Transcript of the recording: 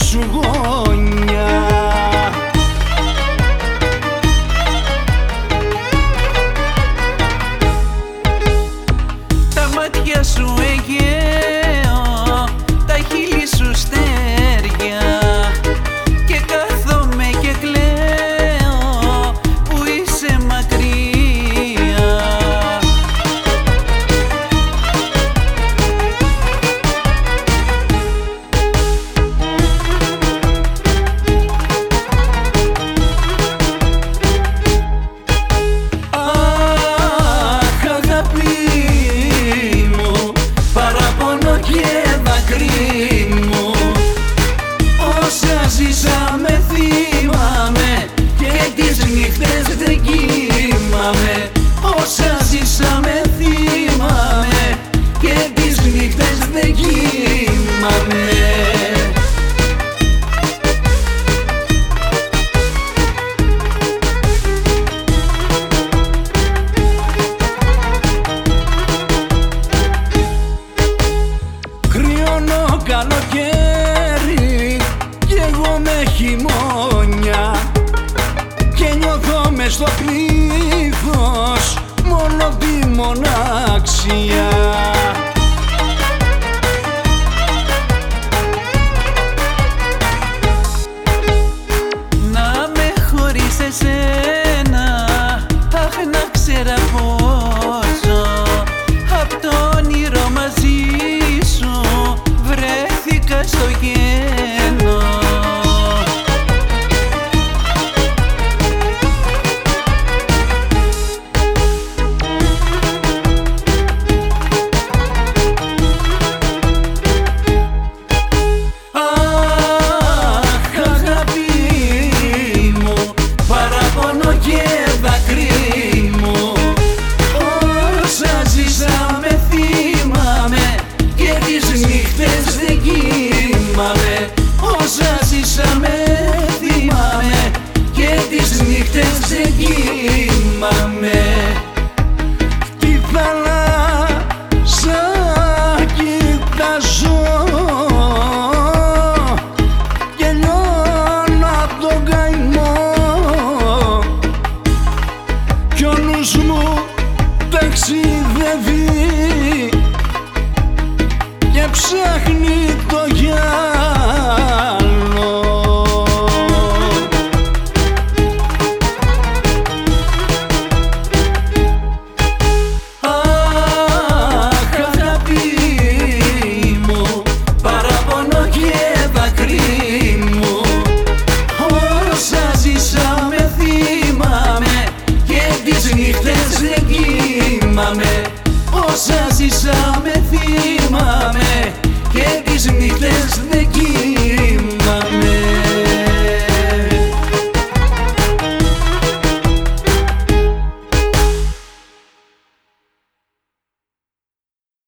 σου γόνια. Τα μάτια σου Αιγαίο, τα χείλη σου στέρια, και κάθομαι και κλαίω που είσαι μακριά. Αχ, αγάπη μου, παραπονώ και δάκρυ μου, όσα ζήσαμε θυμάμαι και τις νύχτες δεν κοιμάμαι. Όσα ζήσαμε θυμάμαι και τις νύχτες δεν κοιμάμαι. Κρυώνω καλοκαίρι κι εγώ με χειμώνια, και νιώθω μες στο πλήθος μόνο τη μοναξιά. Να με χωρίς εσένα, αχ να ξέρα πόσο απ' το όνειρο μαζί σου βρέθηκα στο γένο. Αχ, αγάπη μου, παραπονώ και δάκρυ μου, όσα ζήσαμε θυμάμαι και τις νύχτες δεν κοιμάμαι. Όσα ζήσαμε θυμάμαι και τις νύχτες δεν κοιμάμαι. Τη θάλασσα κοιτάζω και λιώνω απ' τον καημό, κι ο νους μου ταξιδεύει και ψάχνει το γυάλο. Αχ, αγάπη μου, παραπονώ και δάκρυ μου, όσα ζήσαμε θυμάμαι και τις νύχτες δεν κοιμάμαι. Όσα ζήσαμε θυμάμαι και τις νύχτες δεν κοιμάμαι.